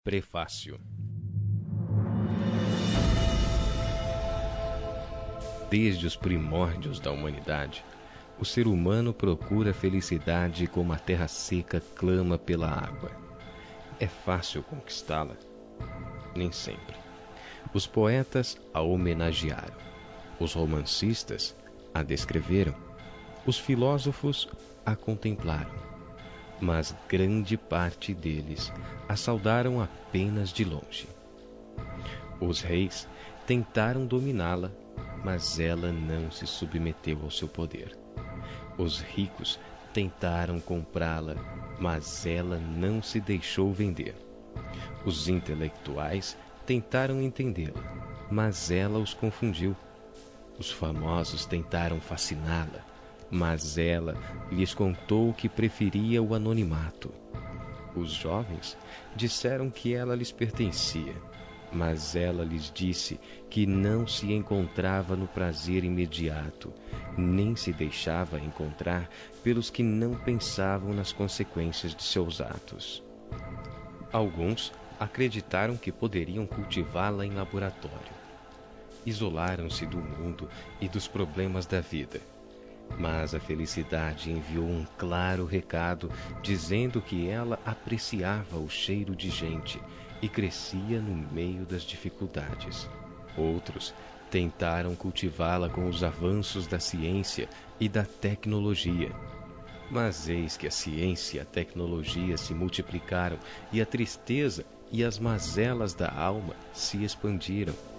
Prefácio. Desde os primórdios da humanidade, o ser humano procura felicidade como a terra seca clama pela água. É fácil conquistá-la? Nem sempre. Os poetas a homenagearam, os romancistas a descreveram, os filósofos a contemplaram, mas grande parte deles a saudaram apenas de longe. Os reis tentaram dominá-la, mas ela não se submeteu ao seu poder. Os ricos tentaram comprá-la, mas ela não se deixou vender. Os intelectuais tentaram entendê-la, mas ela os confundiu. Os famosos tentaram fasciná-la, mas ela lhes contou que preferia o anonimato. Os jovens disseram que ela lhes pertencia, mas ela lhes disse que não se encontrava no prazer imediato, nem se deixava encontrar pelos que não pensavam nas consequências de seus atos. Alguns acreditaram que poderiam cultivá-la em laboratório. Isolaram-se do mundo e dos problemas da vida. Mas a felicidade enviou um claro recado dizendo que ela apreciava o cheiro de gente e crescia no meio das dificuldades. Outros tentaram cultivá-la com os avanços da ciência e da tecnologia. Mas eis que a ciência e a tecnologia se multiplicaram e a tristeza e as mazelas da alma se expandiram.